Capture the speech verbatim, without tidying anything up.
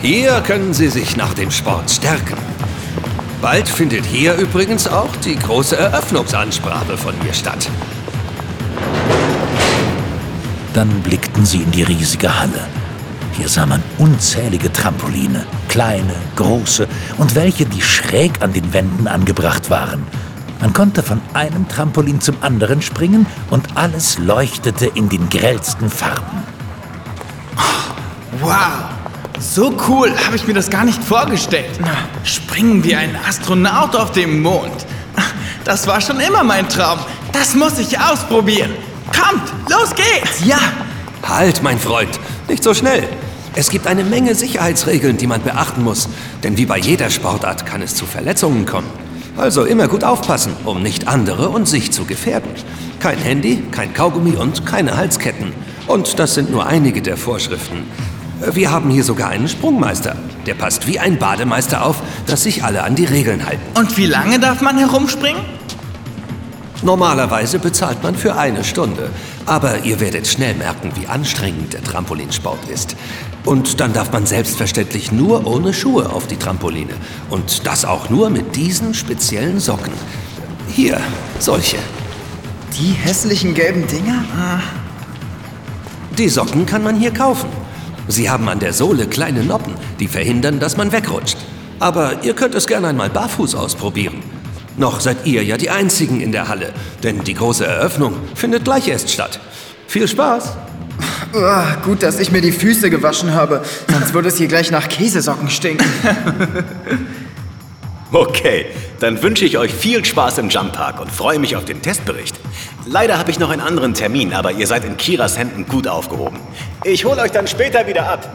Hier können Sie sich nach dem Sport stärken. Bald findet hier übrigens auch die große Eröffnungsansprache von mir statt. Dann blickten sie in die riesige Halle. Hier sah man unzählige Trampoline, kleine, große und welche, die schräg an den Wänden angebracht waren. Man konnte von einem Trampolin zum anderen springen und alles leuchtete in den grellsten Farben. Wow, so cool habe ich mir das gar nicht vorgestellt. Springen wie ein Astronaut auf dem Mond. Das war schon immer mein Traum. Das muss ich ausprobieren. Kommt, los geht's! Ja! Halt, mein Freund, nicht so schnell. Es gibt eine Menge Sicherheitsregeln, die man beachten muss. Denn wie bei jeder Sportart kann es zu Verletzungen kommen. Also immer gut aufpassen, um nicht andere und sich zu gefährden. Kein Handy, kein Kaugummi und keine Halsketten. Und das sind nur einige der Vorschriften. Wir haben hier sogar einen Sprungmeister. Der passt wie ein Bademeister auf, dass sich alle an die Regeln halten. Und wie lange darf man herumspringen? Normalerweise bezahlt man für eine Stunde. Aber ihr werdet schnell merken, wie anstrengend der Trampolinsport ist. Und dann darf man selbstverständlich nur ohne Schuhe auf die Trampoline. Und das auch nur mit diesen speziellen Socken. Hier, solche. Die hässlichen gelben Dinger? Die Socken kann man hier kaufen. Sie haben an der Sohle kleine Noppen, die verhindern, dass man wegrutscht. Aber ihr könnt es gerne einmal barfuß ausprobieren. Noch seid ihr ja die Einzigen in der Halle, denn die große Eröffnung findet gleich erst statt. Viel Spaß! Oh, gut, dass ich mir die Füße gewaschen habe, sonst würde es hier gleich nach Käsesocken stinken. Okay, dann wünsche ich euch viel Spaß im Jump Park und freue mich auf den Testbericht. Leider habe ich noch einen anderen Termin, aber ihr seid in Kiras Händen gut aufgehoben. Ich hole euch dann später wieder ab.